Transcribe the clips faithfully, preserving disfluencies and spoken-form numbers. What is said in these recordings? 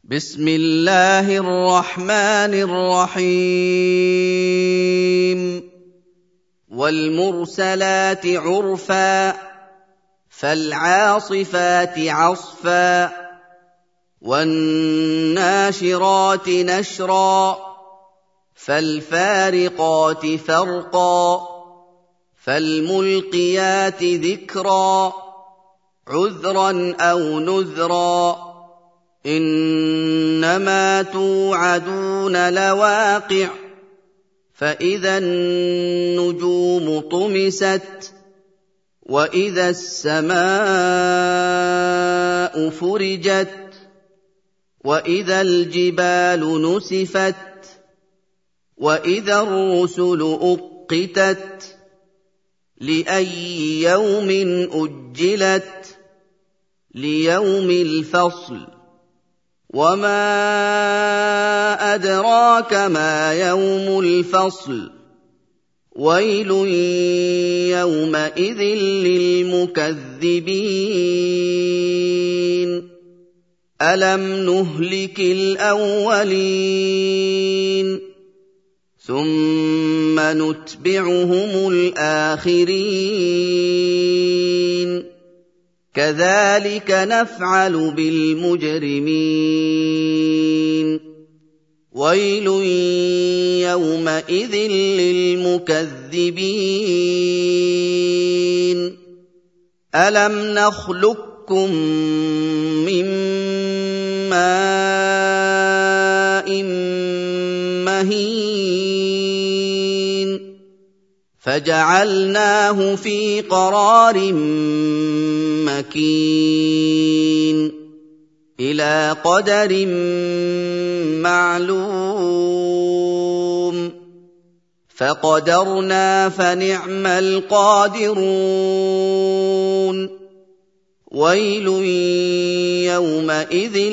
بسم الله الرحمن الرحيم والمرسلات عرفا فالعاصفات عصفا والناشرات نشرا فالفارقات فرقا فالملقيات ذكرا عذرا أو نذرا إنما توعدون لواقع فإذا النجوم طمست وإذا السماء فرجت وإذا الجبال نسفت وإذا الرسل أقتت لأي يوم أجلت ليوم الفصل وما أدراك ما يوم الفصل ويل يومئذ للمكذبين ألم نهلك الأولين ثم نتبعهم الآخرين كذلك نفعل بالمجرمين ويل يومئذ للمكذبين ألم نخلقكم من ماء مهين فجعلناه في قرار مكين إلى قدر معلوم فقدرنا فنعم القادرون ويل يومئذ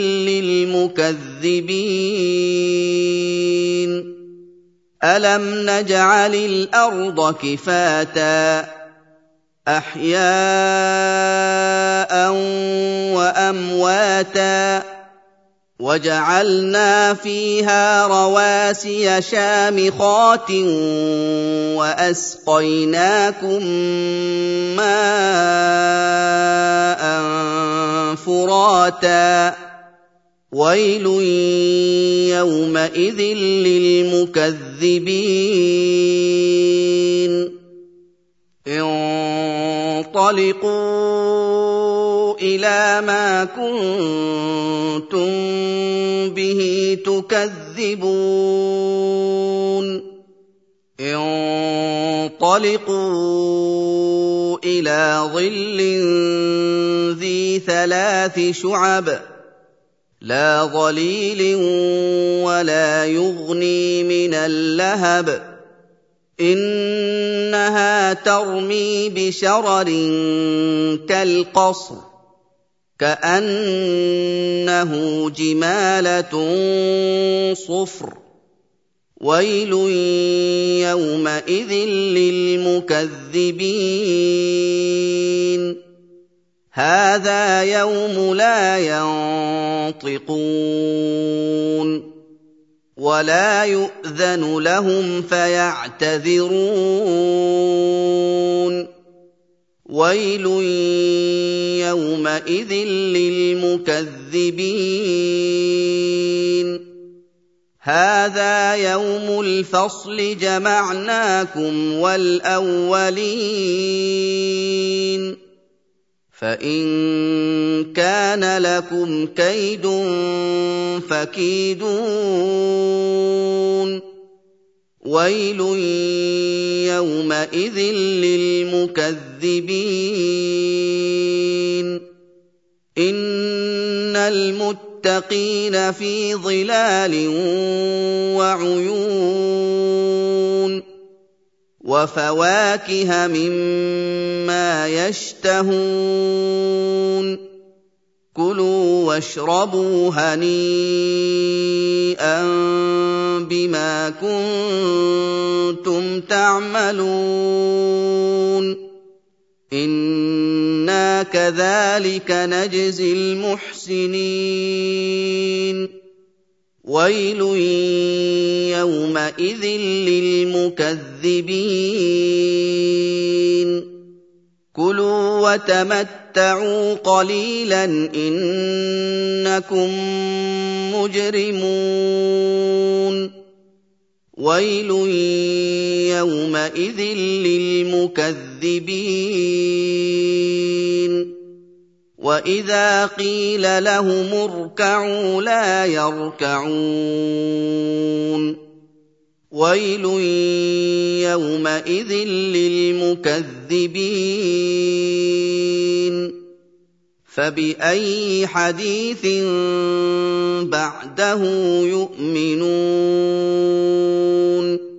للمكذبين ألم نجعل الأرض كفاتا أحياء وأمواتا وجعلنا فيها رواسي شامخات وأسقيناكم ماء فراتا ويل يومئذ للمكذبين انطلقوا إلى ما كنتم به تكذبون انطلقوا إلى ظل ذي ثلاث شعب لا ظليل ولا يغني من اللهب إنها ترمي بشرر كالقصر كأنه جمالة صفر ويل يومئذ للمكذبين هذا يوم لا ينطقون ولا يؤذن لهم فيعتذرون ويل يومئذ للمكذبين هذا يوم الفصل جمعناكم والأولين فإن كان لكم كيد فكيدون ويل يومئذ للمكذبين إن المتقين في ظلال وعيون وفواكه مما يشتهون كلوا واشربوا هنيئا بما كنتم تعملون إنا كذلك نجزي المحسنين وَيْلٌ يَوْمَئِذٍ لِّلْمُكَذِّبِينَ كُلُوا وَتَمَتَّعُوا قَلِيلًا إِنَّكُم مُّجْرِمُونَ وَيْلٌ يَوْمَئِذٍ لِّلْمُكَذِّبِينَ وَإِذَا قِيلَ لَهُمُ ارْكَعُوا لَا يَرْكَعُونَ وَيْلٌ يَوْمَئِذٍ لِّلْمُكَذِّبِينَ فَبِأَيِّ حَدِيثٍ بَعْدَهُ يُؤْمِنُونَ